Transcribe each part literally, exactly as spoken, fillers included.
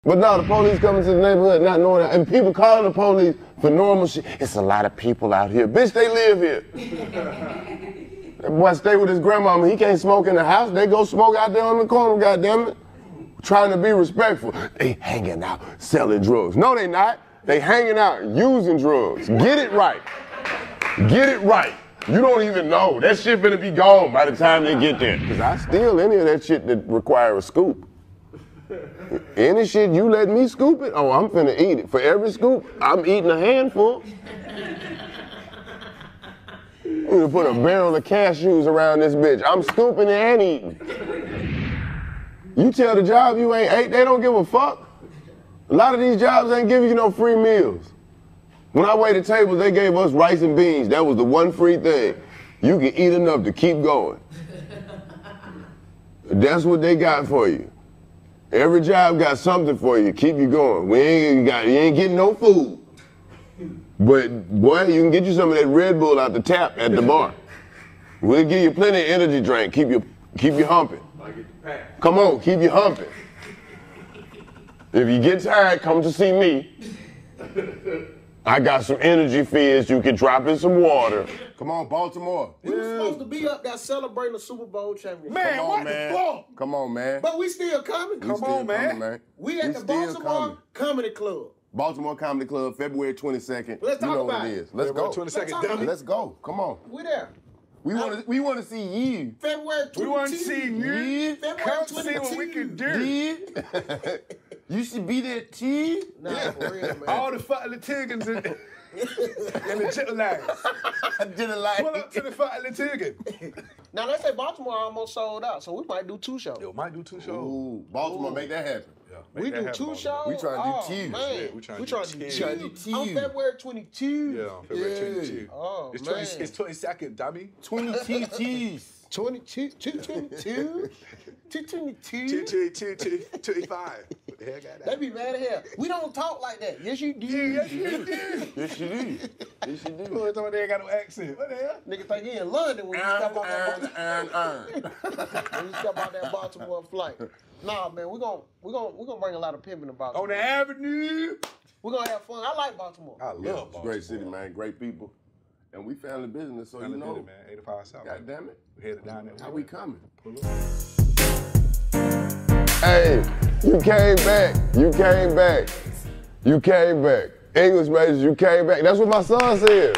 But now the police coming to the neighborhood not knowing that, and people calling the police for normal shit. It's a lot of people out here. Bitch, they live here. That boy stay with his grandmama. He can't smoke in the house. They go smoke out there on the corner, goddammit. Trying to be respectful. They hanging out, selling drugs. No, they not. They hanging out, using drugs. Get it right. Get it right. You don't even know. That shit finna be gone by the time they get there. Cause I steal any of that shit that require a scoop. Any shit you let me scoop it, oh, I'm finna eat it. For every scoop, I'm eating a handful. I'm gonna put a barrel of cashews around this bitch. I'm scooping it and eating. You tell the job you ain't ate, they don't give a fuck. A lot of these jobs ain't giving you no free meals. When I waited tables, they gave us rice and beans. That was the one free thing. You can eat enough to keep going. That's what they got for you. Every job got something for you, keep you going. We ain't got, you ain't getting no food. But boy, you can get you some of that Red Bull out the tap at the bar. We'll give you plenty of energy drink, keep you, keep you humping. Come on, keep you humping. If you get tired, come to see me. I got some energy fizz, you can drop in some water. Come on, Baltimore. We were supposed to be up there celebrating the Super Bowl championship. Man, Come on, what man. the fuck? Come on, man. But we still coming. We Come still on, man. coming, man. We at We the still Baltimore coming. Comedy Club. Baltimore Comedy Club, February twenty-second. Let's you talk know about what it it. is. Let's February go. twenty-second, Let's talk dummy. Let's go. Come on. We there. We want to. We want to see you. February twenty-two. We want to see you. Yeah. February Come see twenty-two. what we can do. Yeah. You should be there, T. Nah, for real, man. All the fucking Litigans and, and the jet lags. I didn't like Pull up to the fucking Litigan. Now, let's say Baltimore almost sold out, so we might do two shows. Yo, might do two shows. Ooh, Baltimore, Ooh. make that happen. Yeah, make We that do happen, two Baltimore. shows? We trying to do oh, T's. Man. Yeah, we trying to we do trying to do T's. Trying to T's do on T's. February twenty-second. Yeah, on February Yeah. twenty-two. Oh, it's, man. 20, it's twenty-second, dummy. twenty T Ts. twenty-two, two twenty-two, two twenty-two. Two, two, two, two, twenty-five. What the hell got that? They be mad as hell. We don't talk like that. Yes, you do. Yes, you do. Yes, you do. Yes, you do. Boy, somebody ain't got no accent. What the hell? Nigga think he in London when you step on that Earn, earn, earn. when you step out that Baltimore flight. Nah, man, we're gonna we gonna we gonna bring a lot of pimping about On the avenue. We're gonna have fun. I like Baltimore. I love Yeah, Baltimore. great city, man. Great people. And we family business, so Family you know. business, man. eighty-five South. God damn it. We headed down there. How we coming? Pull up. Hey, you came back. You came back. You came back. English majors, you came back. That's what my son said.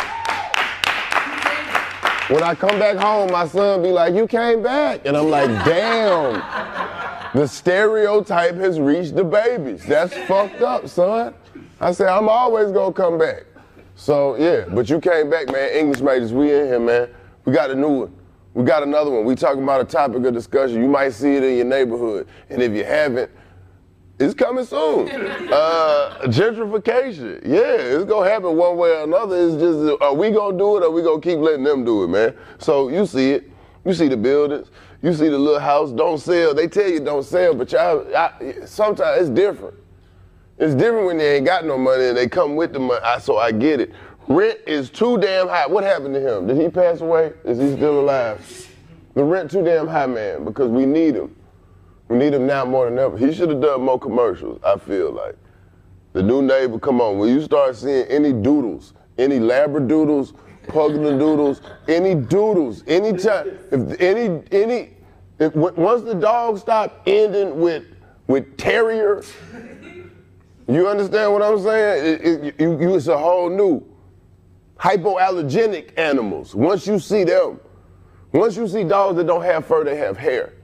When I come back home, my son be like, you came back. And I'm like, damn. The stereotype has reached the babies. That's fucked up, son. I said, I'm always gonna come back. So, yeah, but you came back, man. English majors, we in here, man. We got a new one. We got another one. We talking about a topic of discussion. You might see it in your neighborhood. And if you haven't, it's coming soon. Uh, gentrification. Yeah, it's gonna happen one way or another. It's just, are we gonna do it or we gonna keep letting them do it, man? So you see it. You see the buildings. You see the little house. Don't sell. They tell you don't sell, but y'all, I, sometimes it's different. It's different when they ain't got no money and they come with the money, I, so I get it. Rent is too damn high. What happened to him? Did he pass away? Is he still alive? The rent too damn high, man, because we need him. We need him now more than ever. He should have done more commercials, I feel like. The new neighbor, come on, when you start seeing any doodles, any labradoodles, pugnadoodles, any doodles, anytime, if any, any, if, once the dogs stop ending with, with terrier, you understand what I'm saying? It, it, you, you, it's a whole new hypoallergenic animals. Once you see them, once you see dogs that don't have fur, they have hair.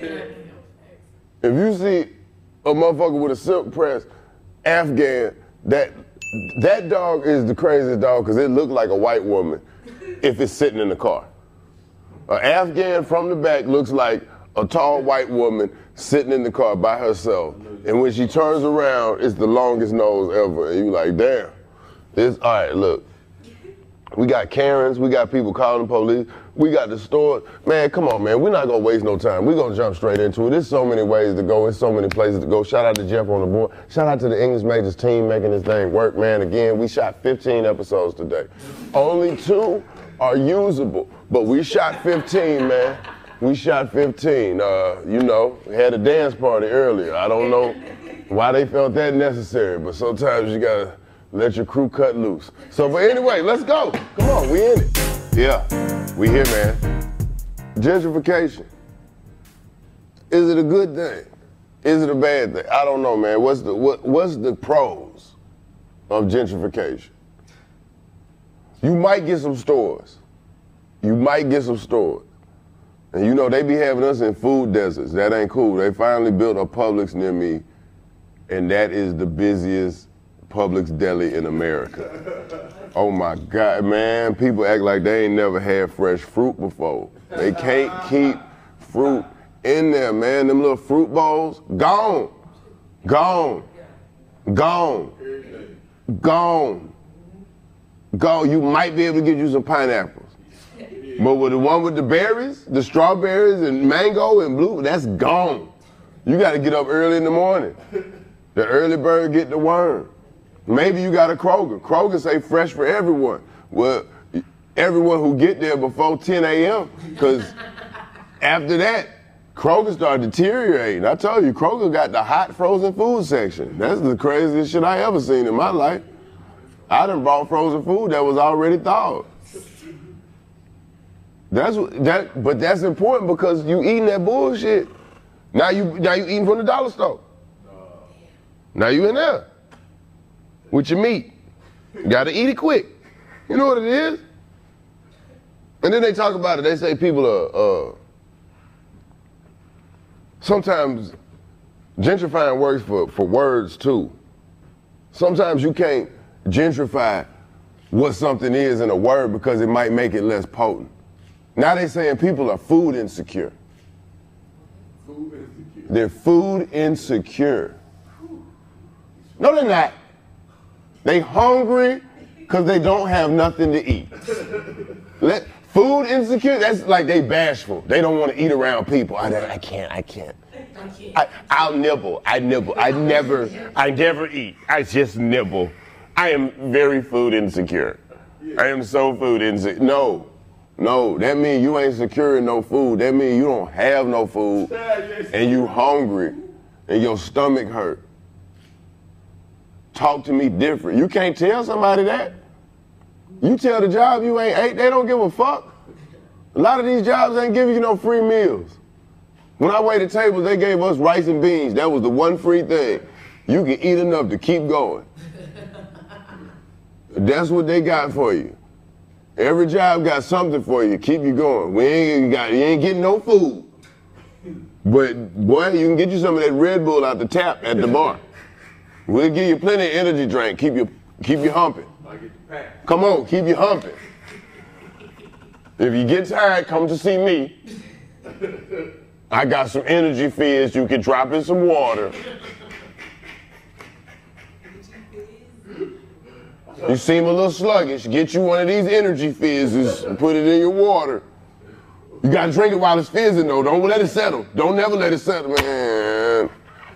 If you see a motherfucker with a silk press Afghan, that that dog is the craziest dog because it looked like a white woman if it's sitting in the car. An Afghan from the back looks like a tall white woman sitting in the car by herself. And when she turns around, it's the longest nose ever. And you like, damn. This, all right, look. We got Karens, we got people calling the police, we got the store. Man, come on, man. We're not gonna waste no time. We're gonna jump straight into it. There's so many ways to go. There's so many places to go. Shout out to Jeff on the board. Shout out to the English Majors team making this thing work, man. Again, we shot fifteen episodes today. Only two are usable, but we shot fifteen, man. We shot fifteen. Uh, you know, we had a dance party earlier. I don't know. why they felt that necessary, but sometimes you gotta let your crew cut loose. So, but anyway, let's go. Come on, we in it. Yeah, we here, man. Gentrification. Is it a good thing? Is it a bad thing? I don't know, man. What's the what, what's the pros of gentrification? You might get some stores. You might get some stores. And you know, they be having us in food deserts. That ain't cool. They finally built a Publix near me, and that is the busiest Publix deli in America. Oh my God, man. People act like they ain't never had fresh fruit before. They can't keep fruit in there, man. Them little fruit bowls, gone, gone, gone, gone, gone. You might be able to get you some pineapples. But with the one with the berries, the strawberries and mango and blue, that's gone. You got to get up early in the morning. The early bird get the worm. Maybe you got a Kroger. Kroger say fresh for everyone. Well, everyone who get there before ten a.m. because after that, Kroger started deteriorating. I told you, Kroger got the hot frozen food section. That's the craziest shit I ever seen in my life. I done bought frozen food that was already thawed. That's what, that, but that's important because you eating that bullshit. Now you now you eating from the dollar store. Now you in there with your meat. You gotta eat it quick. You know what it is? And then they talk about it. They say people are. Uh, sometimes gentrifying works for, for words too. Sometimes you can't gentrify what something is in a word because it might make it less potent. Now they saying people are food insecure. Food insecure. They're food insecure. No, they're not. They hungry because they don't have nothing to eat. Let, food insecure, that's like they bashful. They don't want to eat around people. I, I can't, I can't. I, I'll nibble, I nibble. I never, I never eat. I just nibble. I am very food insecure. I am so food insecure. No. No, that means you ain't securing no food. That means you don't have no food and you hungry and your stomach hurt. Talk to me different. You can't tell somebody that. You tell the job you ain't ate, they don't give a fuck. A lot of these jobs ain't giving you no free meals. When I waited tables, they gave us rice and beans. That was the one free thing. You can eat enough to keep going. That's what they got for you. Every job got something for you, keep you going. We ain't got, you ain't getting no food. But boy, you can get you some of that Red Bull out the tap at the bar. We'll give you plenty of energy drink, keep you, keep you humping. Come on, keep you humping. If you get tired, come to see me. I got some energy fizz, you can drop in some water. You seem a little sluggish, get you one of these energy fizzes and put it in your water. You gotta drink it while it's fizzing though, don't let it settle. Don't never let it settle, man.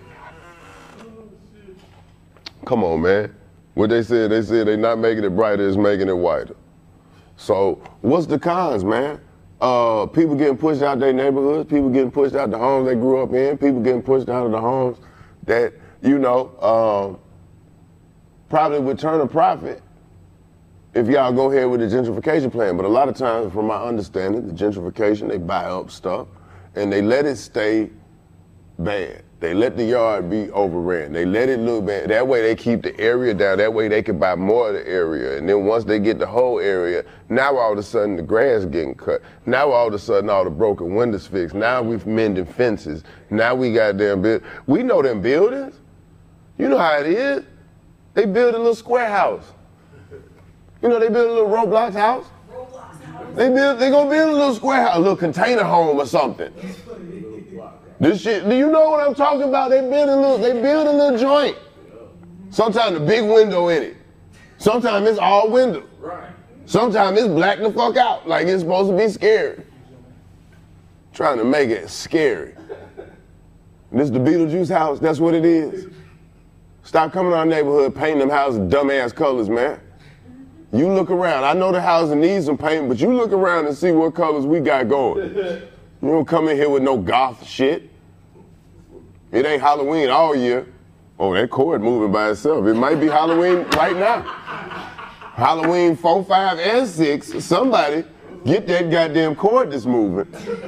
Come on, man. What they said, they said they not making it brighter, it's making it whiter. So what's the cons, man? Uh, people getting pushed out their neighborhoods, people getting pushed out the homes they grew up in, people getting pushed out of the homes that, you know, um, probably would turn a profit if y'all go ahead with the gentrification plan. But a lot of times, from my understanding, the gentrification, they buy up stuff and they let it stay bad. They let the yard be overran. They let it look bad. That way they keep the area down. That way they can buy more of the area. And then once they get the whole area, now all of a sudden the grass getting cut. Now all of a sudden all the broken windows fixed. Now we've mending fences. Now we got them build. We know them buildings. You know how it is. They build a little square house. You know, they build a little Roblox house. Roblox house. They build, they gonna build a little square house, a little container home or something. This shit, do you know what I'm talking about? They build a little, they build a little joint. Sometimes a big window in it. Sometimes it's all window. Sometimes it's black the fuck out, like it's supposed to be scary. Trying to make it scary. This the Beetlejuice house, that's what it is. Stop coming to our neighborhood painting them houses dumbass colors, man. You look around. I know the house needs some paint, but you look around and see what colors we got going. You don't come in here with no goth shit. It ain't Halloween all year. Oh, that cord moving by itself. It might be Halloween right now. Halloween four, five, and six. Somebody get that goddamn cord that's moving.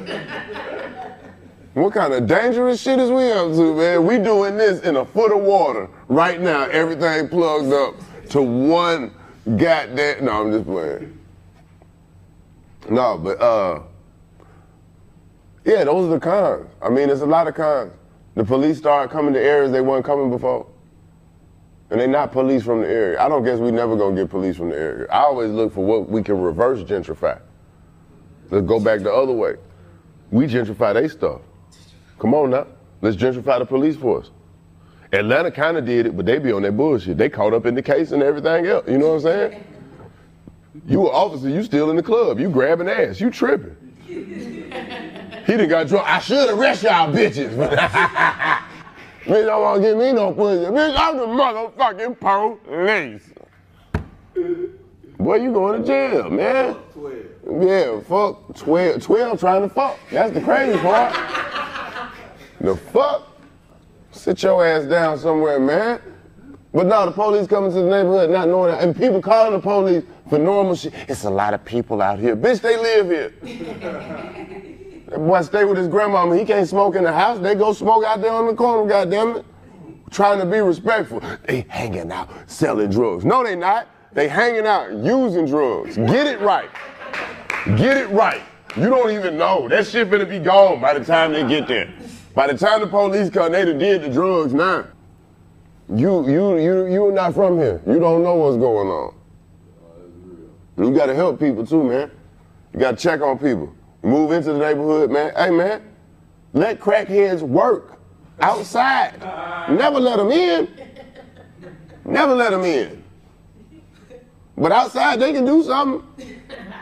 What kind of dangerous shit is we up to, man? We doing this in a foot of water right now. Everything plugged up to one goddamn. No, I'm just playing. No, but uh, yeah, those are the cons. I mean, there's a lot of cons. The police started coming to areas they weren't coming before. And they not police from the area. I don't guess we never gonna get police from the area. I always look for what we can reverse gentrify. Let's go back the other way. We gentrify they stuff. Come on now, let's gentrify the police force. Atlanta kind of did it, but they be on that bullshit. They caught up in the case and everything else, you know what I'm saying? You an officer, you still in the club, you grabbing ass, you tripping. He done got drunk, I should arrest y'all bitches. Bitch, don't wanna give me no pussy. Bitch, I'm the motherfucking police. Boy, you going to jail, man. twelve. Yeah, fuck twelve. twelve trying to fuck. That's the crazy part. The fuck? Sit your ass down somewhere, man. But no, the police coming to the neighborhood not knowing that. And people calling the police for normal shit. It's a lot of people out here. Bitch, they live here. That boy stay with his grandmama. He can't smoke in the house. They go smoke out there on the corner, goddammit. Trying to be respectful. They hanging out, selling drugs. No, they not. They hanging out, using drugs. Get it right. Get it right. You don't even know. That shit finna be gone by the time they get there. By the time the police come, they done did the drugs now. You, you, you, you're not from here. You don't know what's going on. You gotta help people too, man. You gotta check on people. Move into the neighborhood, man. Hey, man, let crackheads work outside. Never let them in. Never let them in. But outside, they can do something.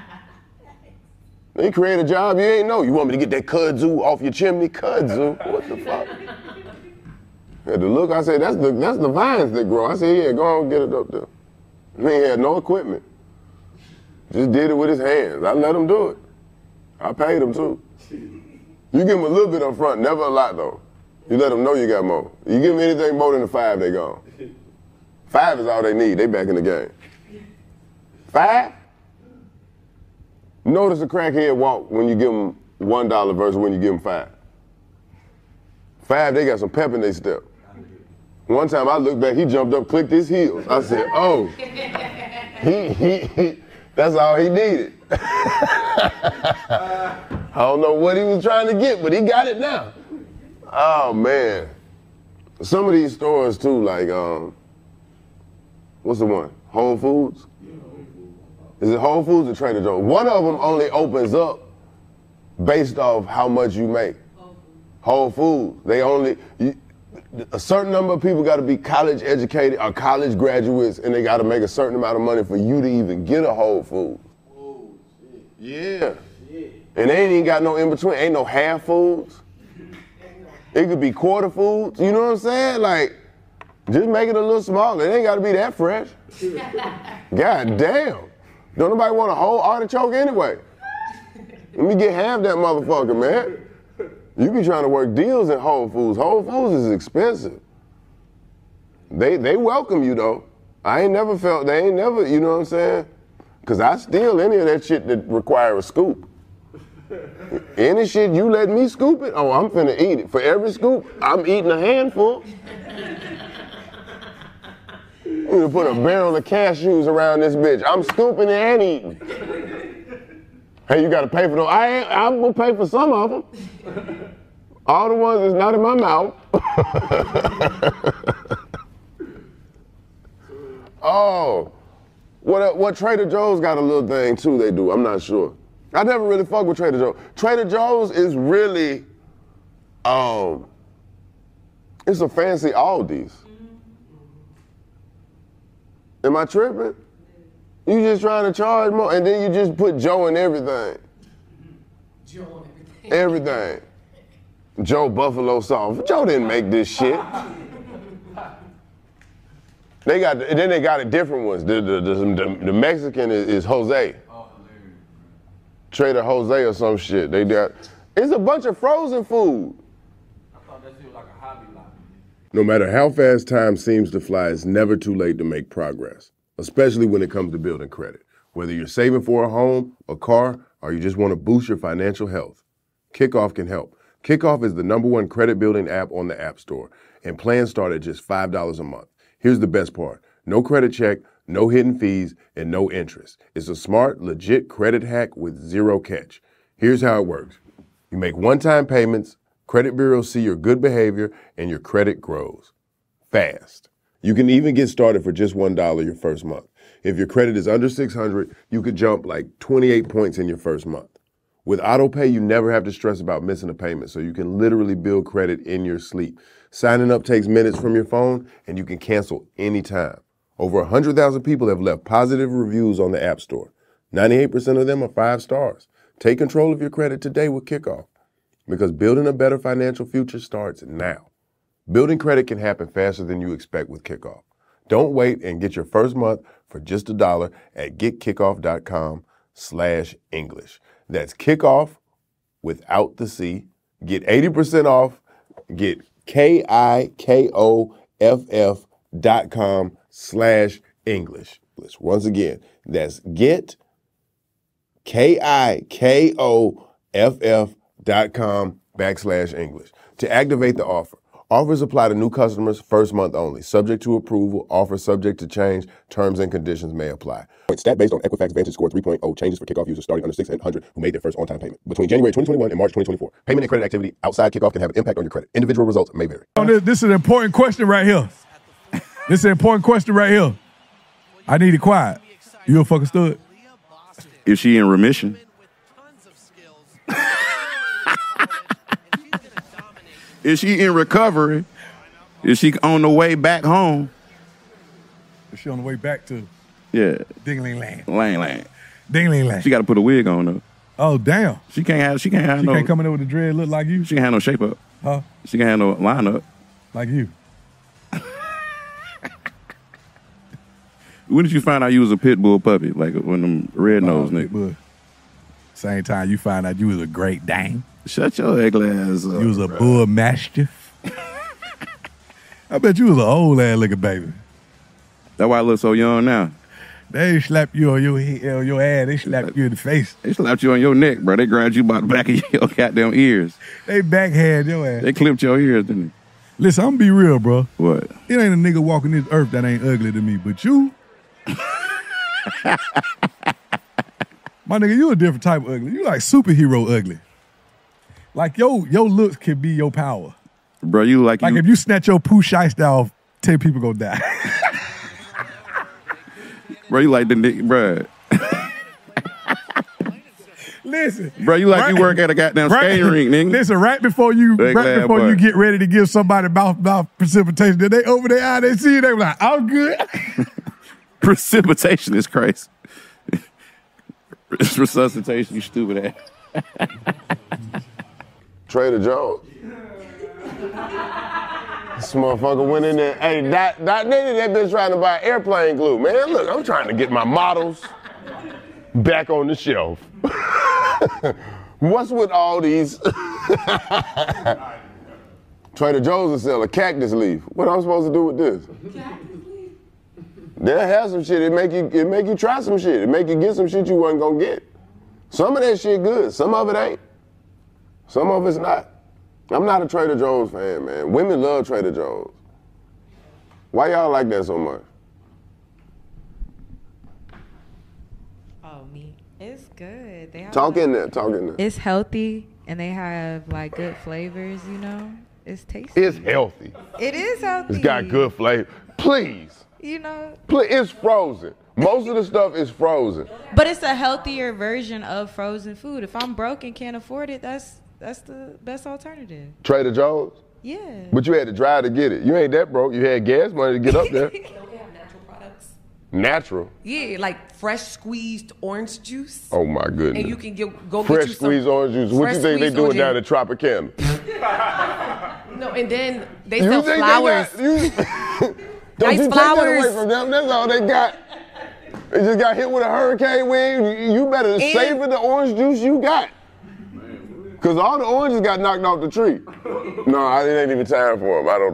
They create a job you ain't know. You want me to get that kudzu off your chimney? Kudzu? What the fuck? Had to look, I said, that's the that's the vines that grow. I said, yeah, go on, get it up there. He ain't had no equipment. Just did it with his hands. I let him do it. I paid him too. You give them a little bit up front, never a lot though. You let them know you got more. You give them anything more than the five, they gone. Five is all they need, they back in the game. Five? Notice a crackhead walk when you give them one dollar versus when you give them five. Five, they got some pep in their step. One time I looked back, he jumped up, clicked his heels. I said, oh, he, he, he that's all he needed. I don't know what he was trying to get, but he got it now. Oh man. Some of these stores too, like, um, what's the one? Whole Foods? Is it Whole Foods or Trader Joe's? One of them only opens up based off how much you make. Whole Foods. They only, you, a certain number of people got to be college educated or college graduates, and they got to make a certain amount of money for you to even get a Whole Foods. Oh, shit. Yeah. Shit. And they ain't even got no in between. Ain't no half foods. It could be quarter foods. You know what I'm saying? Like, just make it a little smaller. It ain't got to be that fresh. God damn. Don't nobody want a whole artichoke anyway. Let me get half that motherfucker, man. You be trying to work deals at Whole Foods. Whole Foods is expensive. They they welcome you though. I ain't never felt, they ain't never, you know what I'm saying? Cause I steal any of that shit that require a scoop. Any shit you let me scoop it, oh, I'm finna eat it. For every scoop, I'm eating a handful. You gonna put a barrel of cashews around this bitch. I'm scooping it and eating. Hey, you gotta pay for those. I ain't, I'm gonna pay for some of them. All the ones that's not in my mouth. Oh, what what Trader Joe's got a little thing too they do, I'm not sure. I never really fuck with Trader Joe's. Trader Joe's is really, um, it's a fancy Aldi's. Am I tripping? You just trying to charge more, and then you just put Joe in everything. Joe in everything. Everything. Joe Buffalo sauce. Joe didn't make this shit. They got, then they got a different ones. The the the, the, the Mexican is, is Jose. Oh, hilarious. Trader Jose or some shit. They got. It's a bunch of frozen food. I thought that shit was like a Hobby Lobby. No matter how fast time seems to fly, it's never too late to make progress, especially when it comes to building credit. Whether you're saving for a home, a car, or you just want to boost your financial health, Kickoff can help. Kickoff is the number one credit building app on the App Store, and plans start at just five dollars a month. Here's the best part. No credit check, no hidden fees, and no interest. It's a smart, legit credit hack with zero catch. Here's how it works. You make one-time payments, credit bureaus see your good behavior, and your credit grows fast. You can even get started for just one dollar your first month. If your credit is under six hundred, you could jump like twenty-eight points in your first month. With AutoPay, you never have to stress about missing a payment, so you can literally build credit in your sleep. Signing up takes minutes from your phone, and you can cancel anytime. Over one hundred thousand people have left positive reviews on the App Store. ninety-eight percent of them are five stars. Take control of your credit today with Kickoff, because building a better financial future starts now. Building credit can happen faster than you expect with Kickoff. Don't wait and get your first month for just a dollar at getkickoff.com slash English. That's Kickoff without the C. Get eighty percent off. Get K-I-K-O-F-F dot com slash English. Once again, that's get K-I-K-O-F-F dot com backslash English. To activate the offer, offers apply to new customers first month only. Subject to approval, offer subject to change, terms and conditions may apply. Stat based on Equifax Vantage Score three point oh changes for Kickoff users starting under six hundred who made their first on-time payment. Between January twenty twenty-one and March twenty twenty-four, payment and credit activity outside Kickoff can have an impact on your credit. Individual results may vary. This is an important question right here. This is an important question right here. I need it quiet. You a fucking stud? Is she in remission? Is she in recovery? Is she on the way back home? Is she on the way back to Yeah. Dingling Land? Lang Lang. Dingling Land. She got to put a wig on though. Oh damn. She can't have. She can't have She no. can't come in there with a dread look like you? She can't have no shape up. Huh? She can't have no line up. Like you. When did you find out you was a pit bull puppy? Like when them red nose Oh, niggas. but Same time you find out you was a great Dane. Shut your ugly ass up. You was a bro. bull mastiff. I bet you was an old ass looking baby. That's why I look so young now. They ain't slap you on your head, on your ass. They slap you in the face. They slapped you on your neck, bro. They grabbed you by the back of your goddamn ears. They backhand your ass. They clipped your ears, didn't Listen, I'm gonna be real, bro. they? What? It ain't a nigga walking this earth that ain't ugly to me, but you. My nigga, you a different type of ugly. You like superhero ugly. Like your your looks can be your power. Bro, you like, Like you. if you snatch your poo shiesty off, ten people gonna die. Bro, you like the nigga, bro. Listen, Bro, you like right- you work at a goddamn right- skating rink, nigga. Listen, right before you, Big right lad before boy. you get ready to give somebody mouth mouth precipitation, then they open their eye, they see you, they be like, "I'm good." Precipitation is crazy. It's resuscitation, you stupid ass. Trader Joe's. This motherfucker went in there. Hey, that that nigga that been trying to buy airplane glue. Man, look, I'm trying to get my models back on the shelf. What's with all these? Trader Joe's will sell a cactus leaf. What am I supposed to do with this? They'll have some shit. It make you it make you try some shit. It make you get some shit you wasn't gonna get. Some of that shit good. Some of it ain't. Some of it's not. I'm not a Trader Joe's fan, man. Women love Trader Joe's. Why y'all like that so much? Oh, me. It's good. They have Talk like- in there. Talk in there. It's healthy and they have like good flavors, you know? It's tasty. It's healthy. It is healthy. It's got good flavor. Please. You know? Please. It's frozen. Most of the stuff is frozen. But it's a healthier version of frozen food. If I'm broke and can't afford it, that's that's the best alternative. Trader Joe's? Yeah. But you had to drive to get it. You ain't that broke. You had gas money to get up there. Don't they have natural products? Natural. Yeah, like fresh squeezed orange juice. Oh my goodness. And you can get, go Fresh get you some squeezed orange juice. What fresh you think they squeezed doing orange down at Tropicana? No, and then they You sell think flowers. They got, you, don't Nice you flowers. take that away from them. That's all they got. They just got hit with a hurricane wind. You- You better And- savor the orange juice you got. Because all the oranges got knocked off the tree. No, I- it ain't even time for them. I don't know.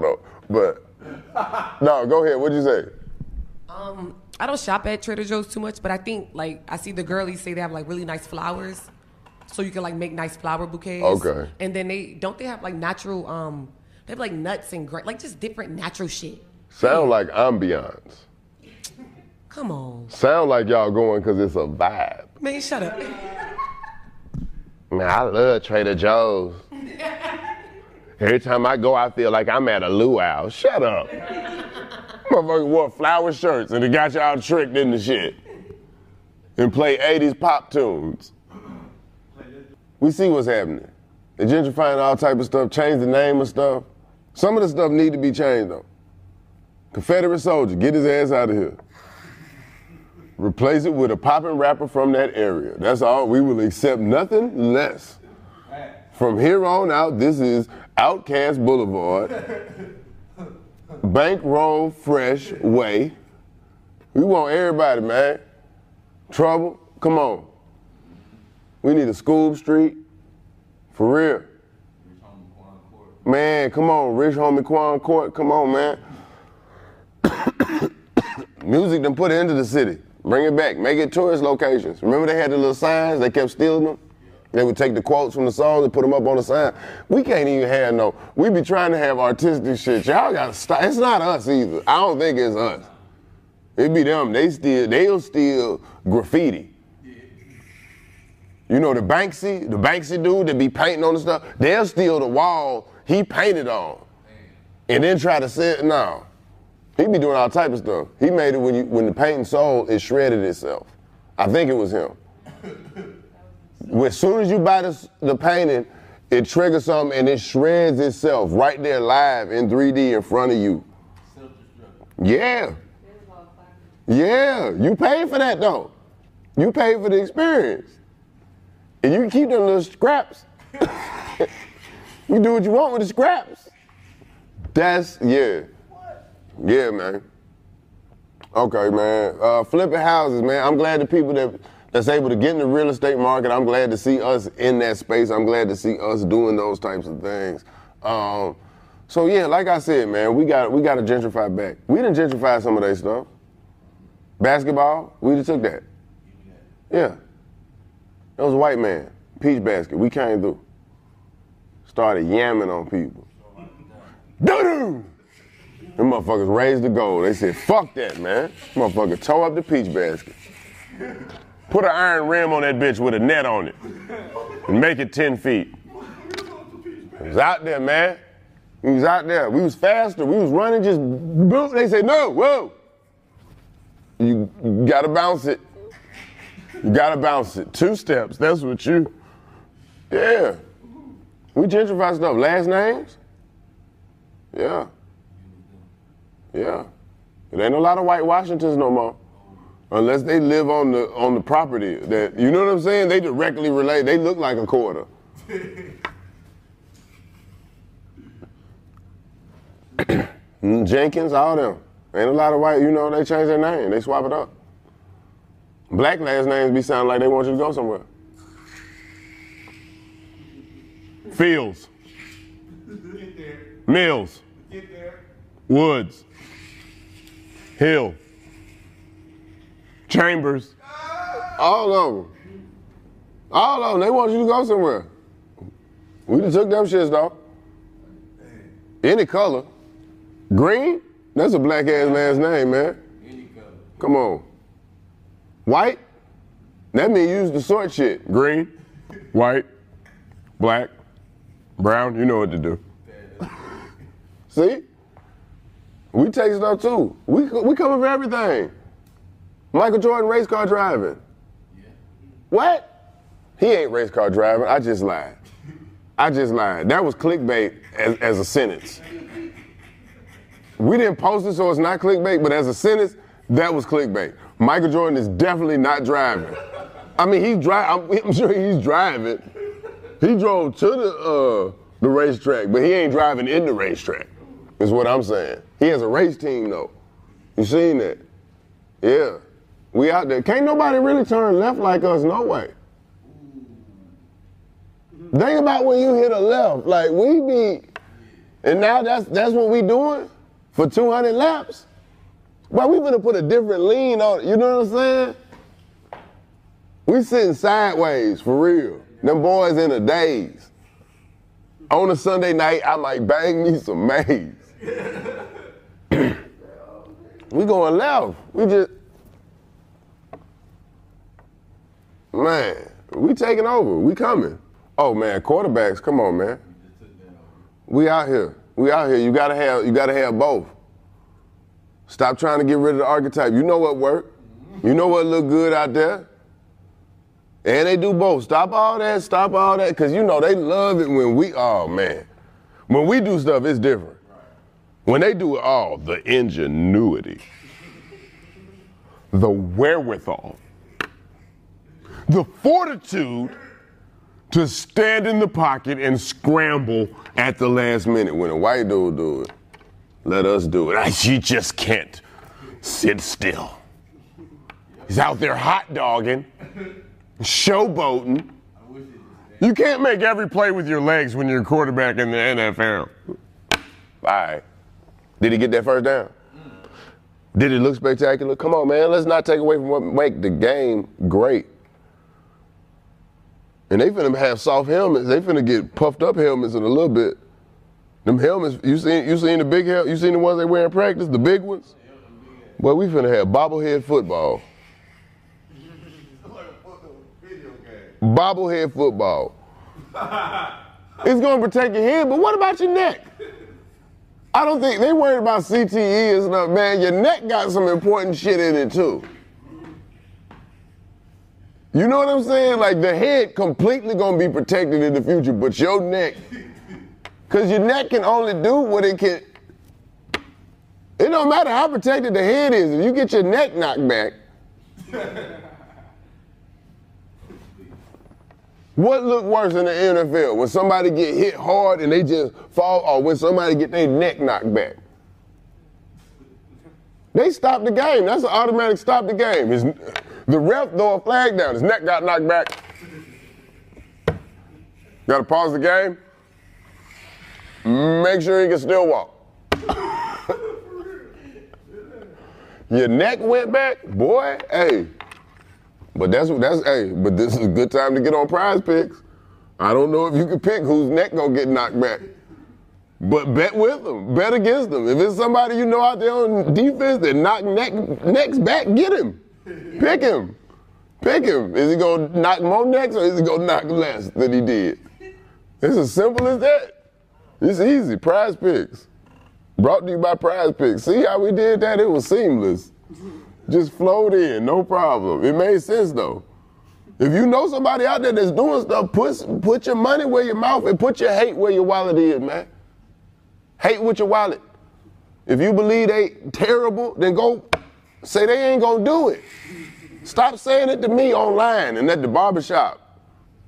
But, no, go ahead. What'd you say? Um, I don't shop at Trader Joe's too much, but I think like I see the girlies say they have like really nice flowers, so you can like make nice flower bouquets. Okay. And then they don't they have like natural um they have like nuts and gra- like just different natural shit. Sound like ambiance. Come on, Sound like y'all going because it's a vibe. man, shut up. Man, I love Trader Joe's. Every time I go, I feel like I'm at a luau. Shut up. Motherfucker wore flower shirts and it got y'all tricked into shit. And play eighties pop tunes. We see what's happening. They're gentrifying all type of stuff, change the name of stuff. Some of the stuff need to be changed though. Confederate soldier, get his ass out of here. Replace it with a poppin' rapper from that area. That's all. We will accept nothing less. From here on out, this is Outcast Boulevard. Bankroll Fresh Way. We want everybody, man. Trouble, come on. We need a Scoob Street. For real. Man, come on, Rich Homie Quan Court, come on, man. Music done put it into the city. Bring it back, make it tourist locations. Remember they had the little signs, they kept stealing them? They would take the quotes from the song and put them up on the sign. We can't even have no, we be trying to have artistic shit. Y'all gotta stop, it's not us either. I don't think it's us. It be them, they steal, they'll steal graffiti. You know the Banksy, the Banksy dude that be painting on the stuff, they'll steal the wall he painted on. And then try to say it, no. He be doing all type of stuff. He made it when you, when the painting sold, it shredded itself. I think it was him. As soon as you buy the, the painting, it triggers something and it shreds itself right there live in three D in front of you. Yeah. Yeah, you pay for that though. You pay for the experience. And you can keep them little scraps. You do what you want with the scraps. That's, yeah. Yeah, man. Okay, man. Uh, flipping houses, man. I'm glad the people that that's able to get in the real estate market, I'm glad to see us in that space. I'm glad to see us doing those types of things. Um, so yeah, like I said, man, we got we got to gentrify back. We done gentrified some of that stuff. Basketball, we just took that. Yeah. That was a white man, peach basket. We came through. Started yamming on people. Doo-doo! Them motherfuckers raised the goal. They said, fuck that, man. Motherfucker tore up the peach basket. Put an iron rim on that bitch with a net on it. And make it ten feet. It was out there, man. We was out there. We was faster. We was running just boom. They said, no, whoa. You, you gotta bounce it. You gotta bounce it. Two steps, that's what you, yeah. We gentrify stuff. Last names? Yeah. Yeah. There ain't a lot of white Washingtons no more. Unless they live on the on the property that, you know what I'm saying? They directly relate. They look like a quarter. Jenkins, all them. Ain't a lot of white, you know, they change their name. They swap it up. Black last names be sounding like they want you to go somewhere. Fields. Mills. Woods. Hill. Chambers. All of them. All of them. They want you to go somewhere. We just took them shits though. Any color. Green? That's a black ass man's name, man. Any color. Come on. White? That means use the sort shit. Green, white, black, brown, you know what to do. See? We take stuff too. We we coming for everything. Michael Jordan race car driving. Yeah. What? He ain't race car driving. I just lied. I just lied. That was clickbait as, as a sentence. We didn't post it, so it's not clickbait, but as a sentence, that was clickbait. Michael Jordan is definitely not driving. I mean, he's driving. I'm, I'm sure he's driving. He drove to the uh, the racetrack, but he ain't driving in the racetrack, is what I'm saying. He has a race team, though. You seen that? Yeah. We out there. Can't nobody really turn left like us, no way. Think about when you hit a left. Like, we be, and now that's that's what we doing? for two hundred laps. Well, we gonna put a different lean on it. You know what I'm saying? We sitting sideways for real. Them boys in a daze. On a Sunday night, I might bang me some maize. We going left. We just, man, we taking over. We coming. Oh man, quarterbacks, come on, man. We out here. We out here. You gotta have. You gotta have both. Stop trying to get rid of the archetype. You know what work. You know what look good out there. And they do both. Stop all that. Stop all that. Cause you know they love it when we. Oh man, when we do stuff, it's different. When they do it all, the ingenuity, the wherewithal, the fortitude to stand in the pocket and scramble at the last minute. When a white dude do it, let us do it. She just can't sit still. He's out there hot dogging, showboating. You can't make every play with your legs when you're a quarterback in the N F L. All right. Did he get that first down? Did it look spectacular? Come on, man. Let's not take away from what make the game great. And they finna have soft helmets. They finna get puffed up helmets in a little bit. Them helmets, you seen you seen the big hel- you seen the ones they wear in practice, the big ones? Well, we finna have bobblehead football. Bobblehead football. It's gonna protect your head, but what about your neck? I don't think they worried about C T E and stuff, man. Your neck got some important shit in it too. You know what I'm saying? Like the head completely gonna be protected in the future, but your neck, cause your neck can only do what it can. It don't matter how protected the head is. If you get your neck knocked back, what look worse in the N F L? When somebody get hit hard and they just fall, or when somebody get their neck knocked back? They stop the game. That's an automatic stop the game. His, the ref throw a flag down. His neck got knocked back. Got to pause the game. Make sure he can still walk. Your neck went back, boy. Hey. But that's that's hey, but this is a good time to get on Prize Picks. I don't know if you can pick whose neck gonna get knocked back. But bet with them, bet against them. If it's somebody you know out there on defense that knock neck necks back, get him. Pick him. Pick him. Is he gonna knock more necks or is he gonna knock less than he did? It's as simple as that. It's easy. Prize Picks. Brought to you by Prize Picks. See how we did that? It was seamless. Just flowed in, no problem. It made sense though. If you know somebody out there that's doing stuff, put, put your money where your mouth and put your hate where your wallet is, man. Hate with your wallet. If you believe they terrible, then go say they ain't gonna do it. Stop saying it to me online and at the barbershop.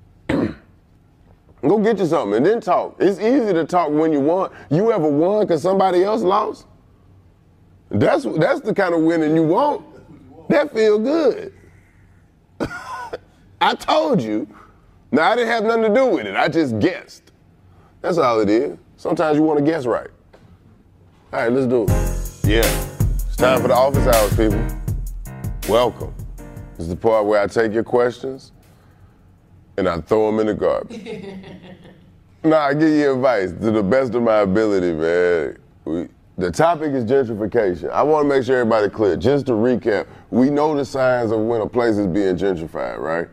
Go get you something and then talk. It's easy to talk when you won. You ever won because somebody else lost? That's, that's the kind of winning you want. That feel good. I told you. Now, I didn't have nothing to do with it. I just guessed. That's all it is. Sometimes you want to guess right. All right, let's do it. Yeah. It's time for the office hours, people. Welcome. This is the part where I take your questions and I throw them in the garbage. Nah, I give you advice to the best of my ability, man. We, The topic is gentrification. I want to make sure everybody clear. Just to recap, we know the signs of when a place is being gentrified, right?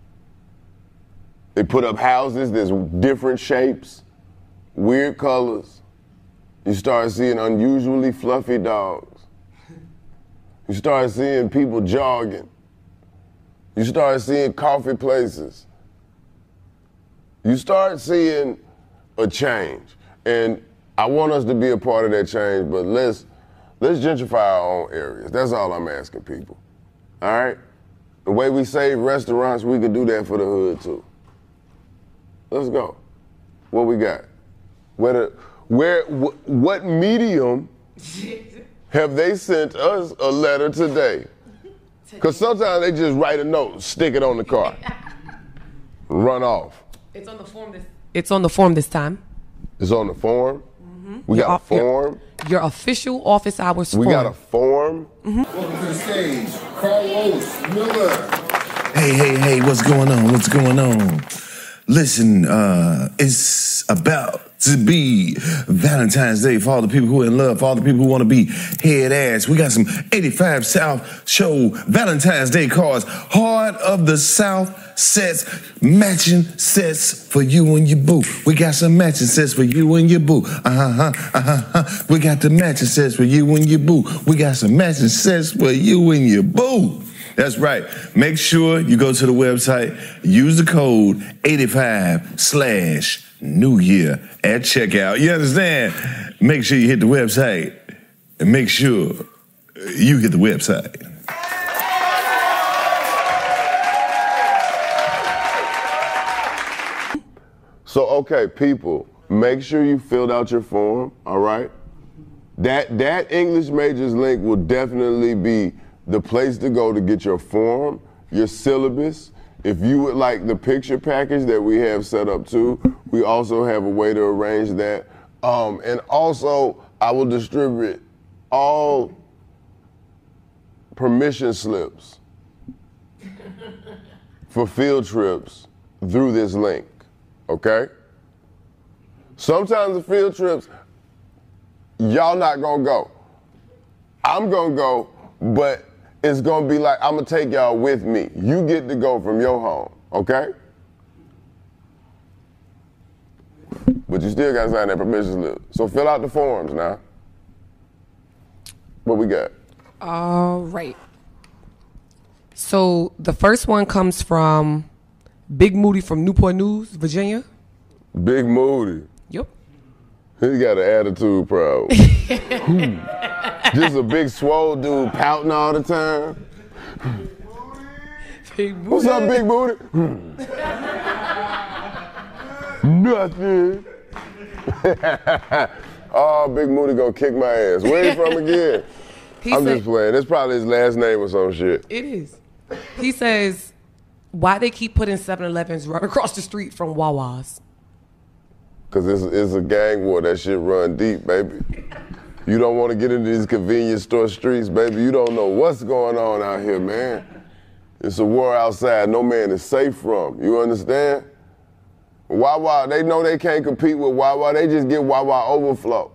They put up houses, there's different shapes, weird colors. You start seeing unusually fluffy dogs. You start seeing people jogging. You start seeing coffee places. You start seeing a change. And I want us to be a part of that change, but let's let's gentrify our own areas. That's all I'm asking people. All right? The way we save restaurants, we can do that for the hood too. Let's go. What we got? Where the, where wh- what medium have they sent us a letter today? Because sometimes they just write a note, stick it on the car, run off. It's on the form this. It's on the form this time. It's on the form. Mm-hmm. Mm-hmm. We your, got a form. Your, your official office hours We form. got a form. Mm-hmm. Welcome to the stage, Carlos Miller. Hey, hey, hey, what's going on? What's going on? Listen, uh, it's about to be Valentine's Day for all the people who are in love, for all the people who want to be head ass. We got some eighty-five South Show Valentine's Day cards. Heart of the South sets, matching sets for you and your boo. We got some matching sets for you and your boo. Uh-huh, uh-huh. We got the matching sets for you and your boo. We got some matching sets for you and your boo. That's right. Make sure you go to the website, use the code eighty-five slash New Year at checkout. You understand? Make sure you hit the website and make sure you hit the website. So, okay, people, make sure you filled out your form, all right? That, that English majors link will definitely be the place to go to get your form, your syllabus. If you would like the picture package that we have set up too, we also have a way to arrange that. Um, and also, I will distribute all permission slips for field trips through this link, okay? Sometimes the field trips, y'all not gonna go. I'm gonna go, but it's gonna be like, I'm gonna take y'all with me. You get to go from your home, okay? But you still gotta sign that permission slip. So fill out the forms now. What we got? All right. So the first one comes from Big Moody from Newport News, Virginia. Big Moody. Yep. He got an attitude problem. Just a big swole dude pouting all the time. Big Moody. What's up, Big Moody? Nothing. Oh, Big Moody gonna kick my ass. Where he from again? He I'm said, just playing. It's probably his last name or some shit. It is. He says, why they keep putting seven elevens right across the street from Wawa's? Cause it's, it's a gang war. That shit run deep, baby. You don't want to get into these convenience store streets, baby. You don't know what's going on out here, man. It's a war outside no man is safe from. You understand? Wawa, they know they can't compete with Wawa. They just get Wawa overflow.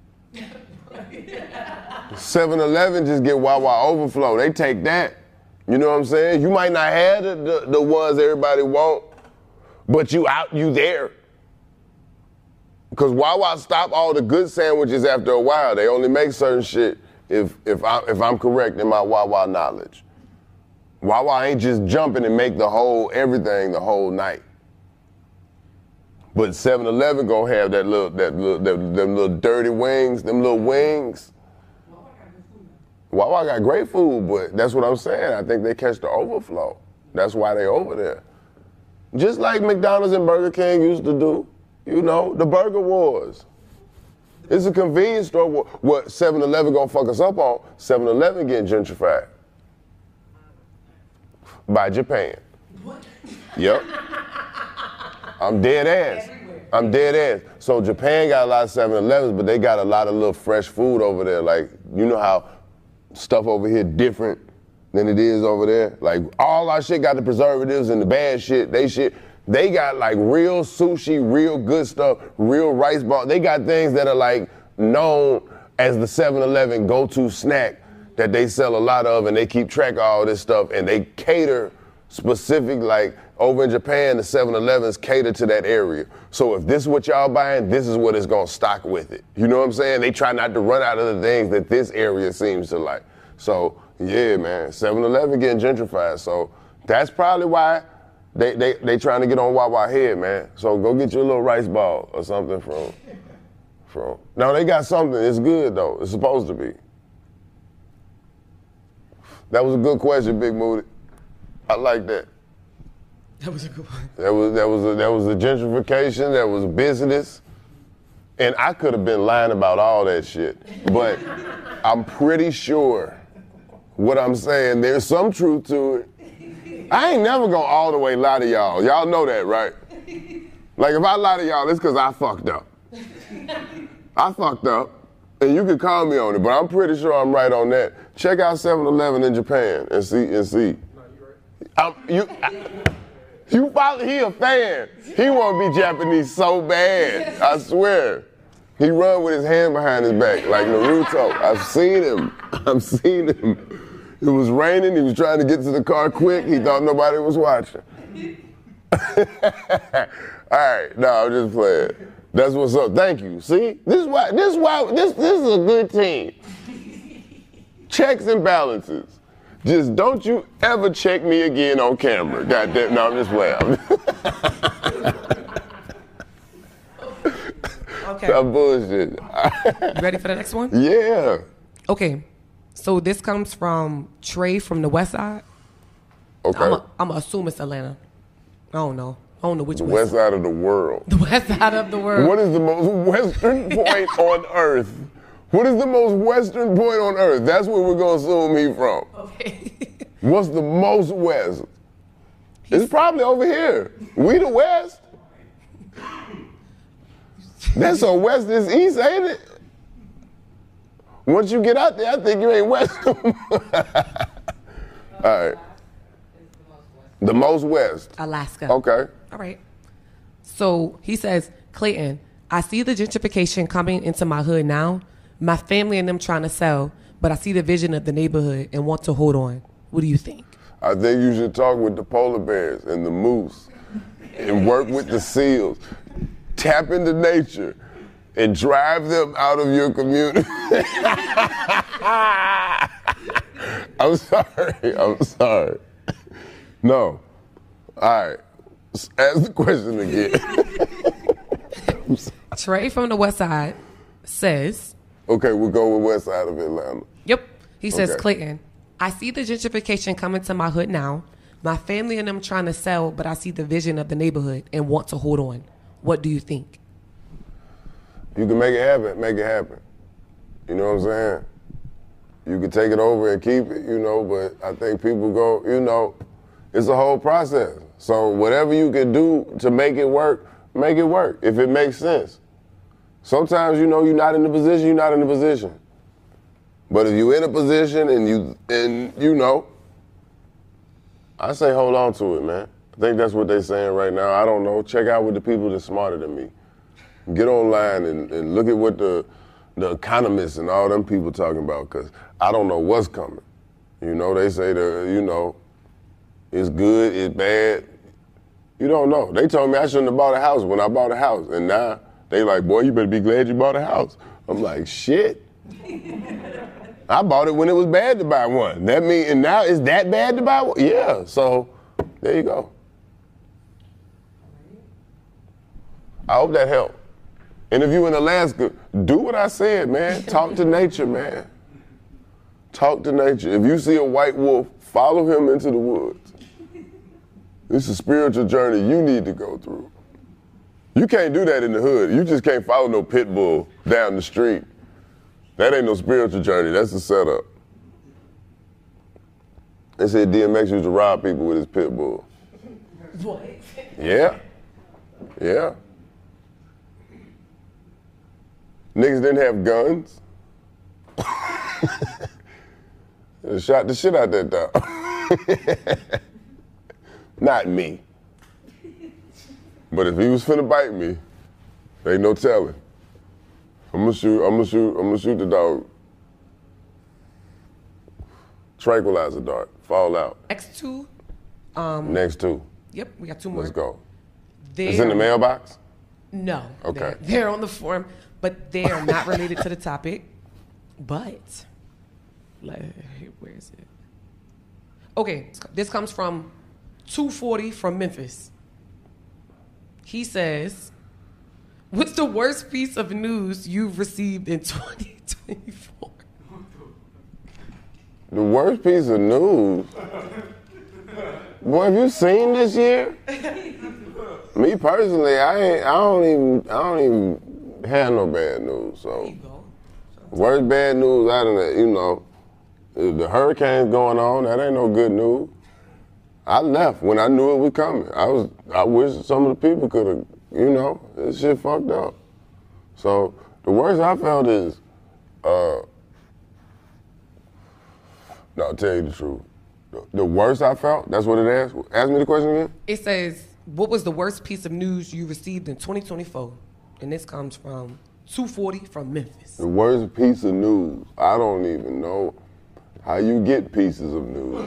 seven eleven just get Wawa overflow. They take that. You know what I'm saying? You might not have the, the, the ones everybody want, but you out, you there. Because Wawa stop all the good sandwiches after a while. They only make certain shit if if, I, if I'm correct in my Wawa knowledge. Wawa ain't just jumping and make the whole, everything the whole night. But seven eleven gonna have that little, that little, that, them little dirty wings, them little wings. Wawa got great food, but that's what I'm saying. I think they catch the overflow. That's why they over there. Just like McDonald's and Burger King used to do. You know, the burger wars. It's a convenience store. War. What seven eleven gonna fuck us up on? seven eleven getting gentrified. By Japan. What? Yep. I'm dead ass. I'm dead ass. So Japan got a lot of seven elevens, but they got a lot of little fresh food over there. Like, you know how stuff over here different than it is over there? Like, all our shit got the preservatives and the bad shit. They shit. They got like real sushi, real good stuff, real rice ball. They got things that are like known as the seven eleven go-to snack that they sell a lot of, and they keep track of all this stuff, and they cater specific, like over in Japan, the seven elevens cater to that area. So if this is what y'all buying, this is what it's gonna stock with it. You know what I'm saying? They try not to run out of the things that this area seems to like. So yeah, man, seven eleven getting gentrified. So that's probably why They they they trying to get on Wawa head, man. So go get your little rice ball or something from from. No, they got something. It's good though. It's supposed to be. That was a good question, Big Moody. I like that. That was a good one. That was that was a, that was a gentrification. That was business, and I could have been lying about all that shit, but I'm pretty sure what I'm saying. There's some truth to it. I ain't never gonna all the way lie to y'all. Y'all know that, right? Like if I lie to y'all, it's because I fucked up. I fucked up, and you can call me on it, but I'm pretty sure I'm right on that. Check out seven eleven in Japan and see and see. I'm, you, I, you follow, he a fan. He want to be Japanese so bad. I swear. He run with his hand behind his back like Naruto. I've seen him. I've seen him. It was raining. He was trying to get to the car quick. He thought nobody was watching. All right, no, I'm just playing. That's what's up. Thank you. See, this is why. This is why. This this is a good team. Checks and balances. Just don't you ever check me again on camera. God damn. No, I'm just playing. Okay. I'm bullshit. You ready for the next one? Yeah. Okay. So this comes from Trey from the West Side. Okay. I'm gonna assume it's Atlanta. I don't know. I don't know which The west. west side of the world. The West Side of the world. What is the most western point on earth? What is the most western point on earth? That's where we're gonna assume he from. Okay. What's the most west? It's probably over here. We the west. That's so west is east, ain't it? Once you get out there, I think you ain't west. All right. The most west. Alaska. Okay. All right. So he says, Clayton, I see the gentrification coming into my hood now. My family and them trying to sell, but I see the vision of the neighborhood and want to hold on. What do you think? I think you should talk with the polar bears and the moose and work with the seals. Tap into nature and drive them out of your community. I'm sorry. I'm sorry. No. All right. Ask the question again. Trey from the West Side says. Okay, we'll go with West Side of Atlanta. Yep. He says, Okay. Clayton, I see the gentrification coming to my hood now. My family and them trying to sell, but I see the vision of the neighborhood and want to hold on. What do you think? You can make it happen, make it happen. You know what I'm saying? You can take it over and keep it, you know, but I think people go, you know, it's a whole process. So whatever you can do to make it work, make it work, if it makes sense. Sometimes, you know, you're not in the position, you're not in the position. But if you're in a position and you, and you know, I say hold on to it, man. I think that's what they're saying right now. I don't know. Check out with the people that's smarter than me. Get online and, and look at what the the economists and all them people talking about, because I don't know what's coming. You know, they say the, you know, it's good, it's bad. You don't know. They told me I shouldn't have bought a house when I bought a house, and now they like, boy, you better be glad you bought a house. I'm like, shit. I bought it when it was bad to buy one. That mean, and now it's that bad to buy one? Yeah, so there you go. I hope that helped. And if you in Alaska, do what I said, man. Talk to nature, man. Talk to nature. If you see a white wolf, follow him into the woods. It's a spiritual journey you need to go through. You can't do that in the hood. You just can't follow no pit bull down the street. That ain't no spiritual journey. That's a setup. They said D M X used to rob people with his pit bull. What? Yeah. Yeah. Niggas didn't have guns. They shot the shit out that dog. Not me. But if he was finna bite me, there ain't no telling. I'm gonna shoot, I'm gonna shoot, I'm gonna shoot the dog. Tranquilizer dart, fall out. Next two. Um, Next two. Yep, we got two more. Let's go. They're, It's in the mailbox? No. Okay. They're, they're on the form, but they are not related to the topic. But, like, where is it? Okay, this comes from two forty from Memphis. He says, what's the worst piece of news you've received in twenty twenty-four? The worst piece of news? Boy, have you seen this year? Me personally, I ain't, I don't even, I don't even have no bad news. So, worst bad news out of that, you know, the hurricane's going on. That ain't no good news. I left when I knew it was coming. I was, I wish some of the people could have, you know, this shit fucked up. So The worst I felt is, uh, no, I'll tell you the truth. The, the worst I felt, that's what it asked? Ask me the question again? It says, what was the worst piece of news you received in twenty twenty-four? And this comes from two forty from Memphis. The worst piece of news. I don't even know how you get pieces of news.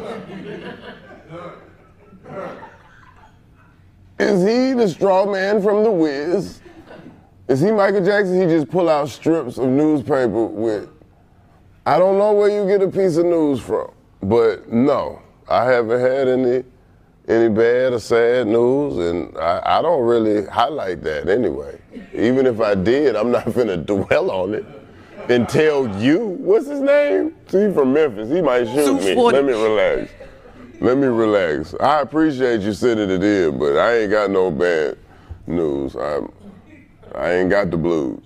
Is he the straw man from The Wiz? Is he Michael Jackson? He just pull out strips of newspaper with, I don't know where you get a piece of news from, but no, I haven't had any any bad or sad news, and I, I don't really highlight that anyway. Even if I did, I'm not gonna dwell on it and tell you, what's his name? See, he's from Memphis, he might shoot me. Let me relax. Let me relax. I appreciate you sending it in, but I ain't got no bad news. I'm, I ain't got the blues.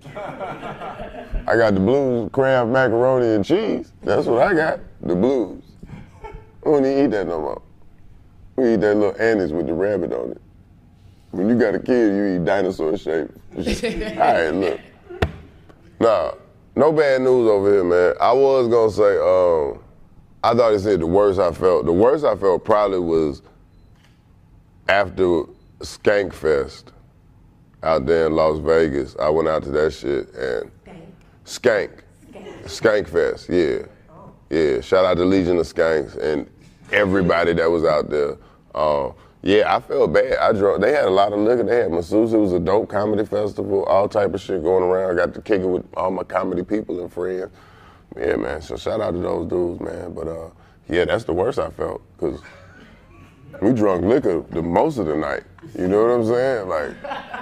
I got the blues, Kraft macaroni and cheese. That's what I got, the blues. I don't even eat that no more. We eat that little anise with the rabbit on it. When you got a kid, you eat dinosaur shape. All right, look. Nah, no bad news over here, man. I was gonna say, um, I thought he said the worst I felt. The worst I felt probably was after Skank Fest out there in Las Vegas. I went out to that shit and Skank. Skank Fest, yeah. Yeah, shout out to Legion of Skanks and everybody that was out there. Uh, yeah, I felt bad. I drunk. They had a lot of liquor. They had masseuse. It was a dope comedy festival, all type of shit going around. I got to kick it with all my comedy people and friends. Yeah, man, so shout out to those dudes, man. But uh, yeah, that's the worst I felt, because we drunk liquor the most of the night. You know what I'm saying? Like,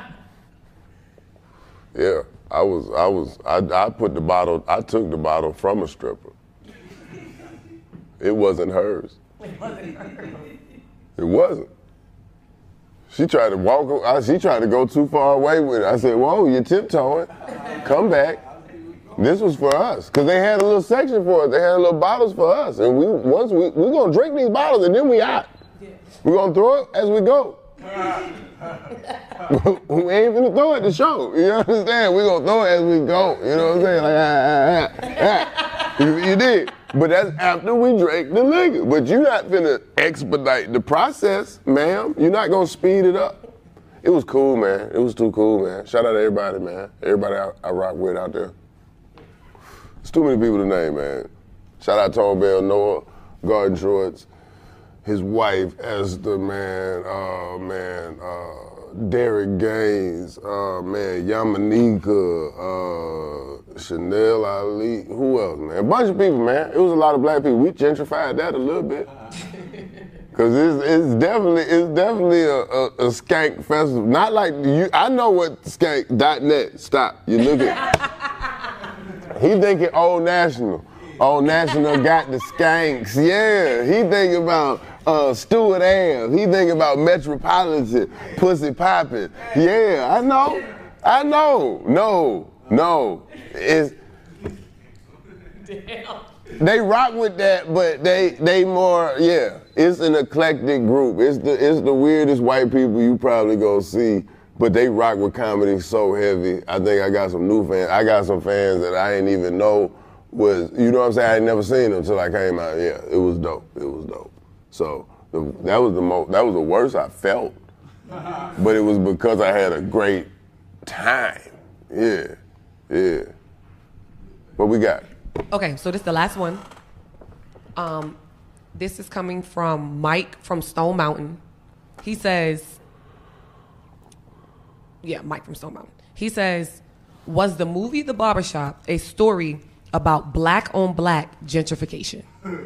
yeah, I was, I was, I, I put the bottle, I took the bottle from a stripper. It wasn't hers. It wasn't hers. It wasn't. She tried to walk, I, she tried to go too far away with it. I said, whoa, you're tiptoeing. Come back. This was for us, because they had a little section for us. They had little bottles for us. And we once we we're gonna drink these bottles and then we out. We're gonna throw it as we go. We ain't gonna throw it to show. You understand? We're gonna throw it as we go. You know what I'm saying? Like ah, ah, ah, ah. You, you did. But that's after we drank the liquor. But you're not gonna expedite the process, ma'am. You're not gonna speed it up. It was cool, man. It was too cool, man. Shout out to everybody, man. Everybody I, I rock with out there. It's too many people to name, man. Shout out Tone Bell, Noah, Garden Shorts, his wife, Esther, man, uh, man, uh, Derek Gaines, uh, man, Yamanika, uh, Chanel Ali, who else, man? A bunch of people, man. It was a lot of black people. We gentrified that a little bit. Cause it's, it's definitely it's definitely a, a, a skank festival. Not like you. I know what skank dot net. Stop. You look at. He thinking Old National. Old National got the skanks. Yeah. He thinking about uh, Stewart Ave. He thinking about Metropolitan, Pussy Poppin'. Yeah. I know. I know. No. No. It's. Damn. They rock with that, but they they more, yeah. It's an eclectic group. It's the it's the weirdest white people you probably gonna see, but they rock with comedy so heavy. I think I got some new fans. I got some fans that I didn't even know was, you know what I'm saying? I ain't never seen them until I came out. Yeah, it was dope. It was dope. So the, that was the most, that was the worst I felt, but it was because I had a great time. Yeah, yeah. What we got? Okay, so this is the last one. Um, this is coming from Mike from Stone Mountain. He says, yeah, Mike from Stone Mountain. He says, was the movie The Barbershop a story about black on black gentrification?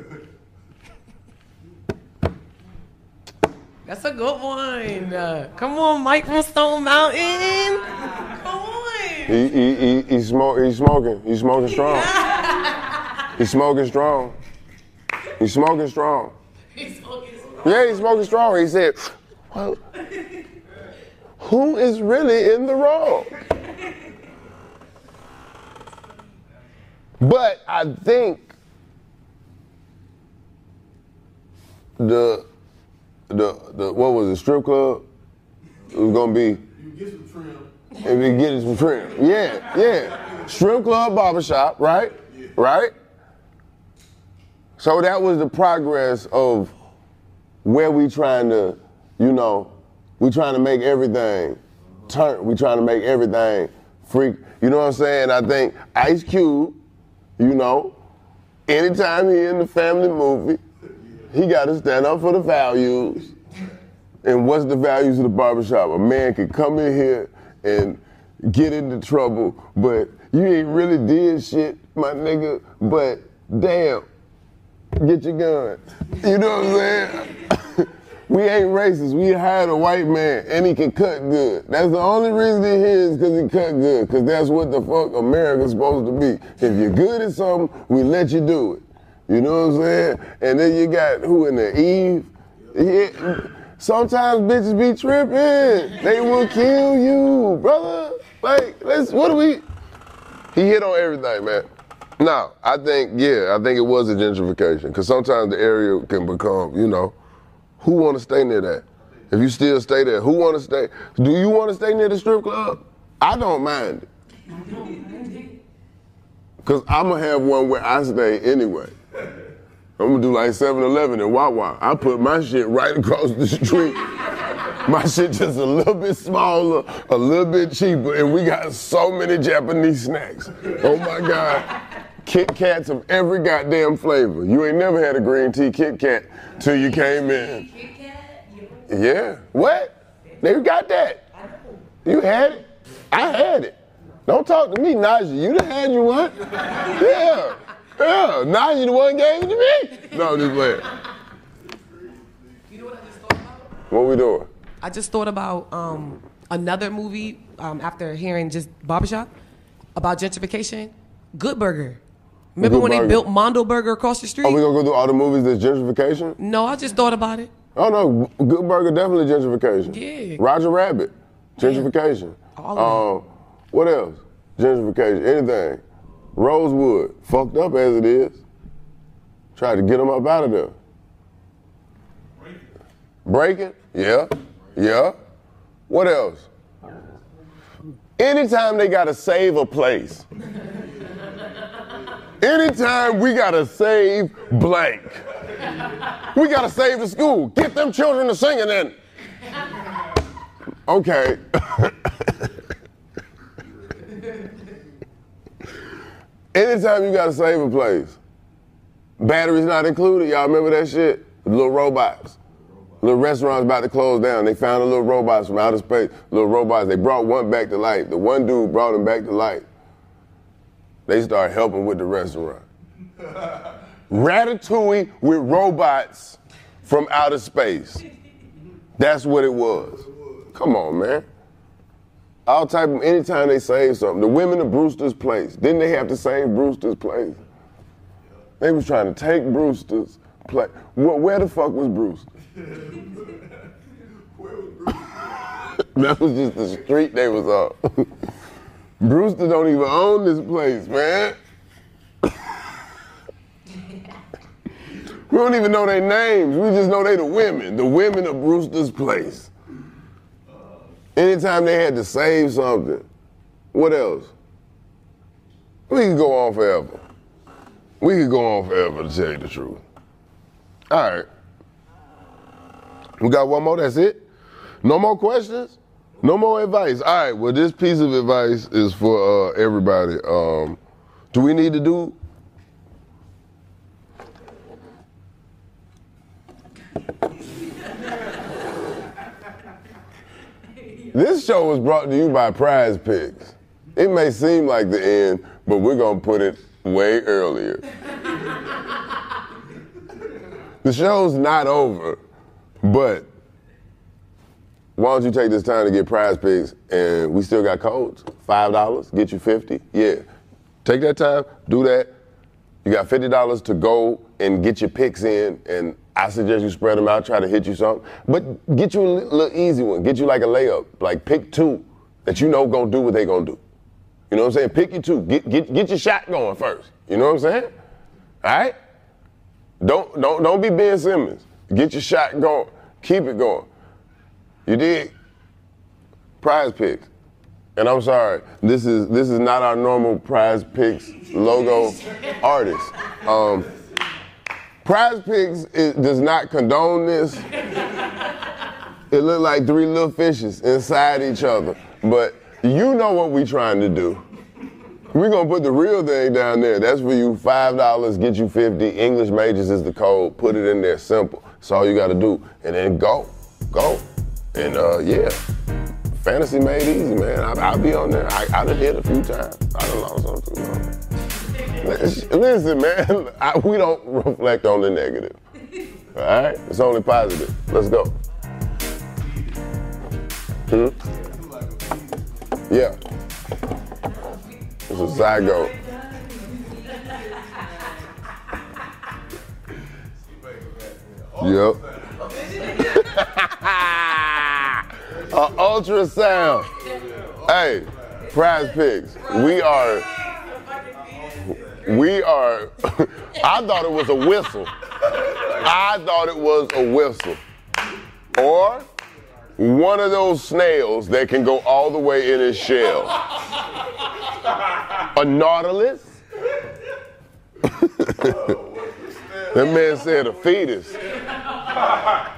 That's a good one. Uh, come on, Mike from Stone Mountain. Come on. He he he, he smoke he's smoking. He's smoking strong. He's smoking strong. He's smoking strong. He's smoking strong. Yeah, he's smoking strong. He said, well, who is really in the wrong? But I think the the the what was it, strip club? It was gonna be You get some trim. and we get some shrimp. Yeah, yeah. Shrimp Club Barbershop, right? Right? So that was the progress of where we trying to, you know, we trying to make everything turn. We trying to make everything freak. You know what I'm saying? I think Ice Cube, you know, anytime he in the family movie, he got to stand up for the values. And what's the values of the barbershop? A man could come in here and get into trouble, but you ain't really did shit, my nigga, but damn, get your gun. You know what I'm saying? We ain't racist. We hired a white man, and he can cut good. That's the only reason he here is because he cut good, because that's what the fuck America's supposed to be. If you're good at something, we let you do it. You know what I'm saying? And then you got who in there? Eve? Yeah. Sometimes bitches be tripping. They will kill you, brother. Like, let's, what do we? He hit on everything, man. No, I think, yeah, I think it was a gentrification, because sometimes the area can become, you know, who want to stay near that? If you still stay there, who want to stay? Do you want to stay near the strip club? I don't mind it. Because I'm going to have one where I stay anyway. I'm going to do like seven eleven and Wawa. I put my shit right across the street. My shit just a little bit smaller, a little bit cheaper, and we got so many Japanese snacks. Oh my God. Kit Kats of every goddamn flavor. You ain't never had a green tea Kit Kat till you came in. Kit Kat? Yeah. What? They got that. You had it? I had it. Don't talk to me, Najee. You done had you one? Yeah. Yeah. Najee the one gave it to me. No, just playing. You know what I just thought about? What we doing? I just thought about um, another movie um, after hearing just Barbershop about gentrification. Good Burger. Remember Good when Burger. they built Mondo Burger across the street? Are we gonna go through all the movies that's gentrification? No, I just thought about it. Oh no, Good Burger definitely gentrification. Yeah. Roger Rabbit, gentrification. Yeah. All of um, what else? Gentrification, anything. Rosewood, fucked up as it is. Tried to get them up out of there. Breaking? Yeah, yeah. What else? Anytime they gotta save a place. Anytime we gotta save blank. We gotta save the school. Get them children to singing then. Okay. Anytime you gotta save a place. Batteries not included, y'all remember that shit? The little robots. Little restaurants about to close down. They found the little robots from outer space. Little robots, they brought one back to life. The one dude brought him back to life. They started helping with the restaurant. Ratatouille with robots from outer space. That's what it was. Come on, man. All type of, anytime they save something. The women of Brewster's Place, didn't they have to save Brewster's Place? They was trying to take Brewster's Place. Where, where the fuck was Brewster? That was just the street they was on. Brewster don't even own this place, man. We don't even know their names. We just know they the women, the women of Brewster's Place. Anytime they had to save something, what else? We could go on forever. We could go on forever, to tell you the truth. All right. We got one more, that's it? No more questions? No more advice. All right, well, this piece of advice is for uh, everybody. Um, do we need to do? This show was brought to you by Prize Picks. It may seem like the end, but we're going to put it way earlier. The show's not over, but why don't you take this time to get Prize Picks, and we still got codes. five dollars, get you fifty. Yeah. Take that time, do that. You got fifty dollars to go and get your picks in, and I suggest you spread them out, try to hit you something. But get you a little easy one. Get you like a layup. Like pick two that you know gonna do what they gonna do. You know what I'm saying? Pick your two. Get get get your shot going first. You know what I'm saying? All right? Don't don't don't be Ben Simmons. Get your shot going. Keep it going. You dig? Prize Picks. and I'm sorry, this is this is not our normal Prize Picks logo artist. Um, Prize Picks it does not condone this. It looked like three little fishes inside each other. But you know what we trying to do. We're gonna put the real thing down there. That's for you, five dollars, get you fifty. English majors is the code. Put it in there, simple. That's all you gotta do. And then go, go. And uh, yeah, fantasy made easy, man. I, I'll be on there. I, I done hit a few times. I done lost on too long. Listen, man, I, we don't reflect on the negative. All right? It's only positive. Let's go. Hmm? Yeah. It's a zygote. Yep. An ultrasound. Hey, Prize Picks. We are. We are. I thought it was a whistle. I thought it was a whistle. Or one of those snails that can go all the way in its shell. A nautilus? That man said a fetus.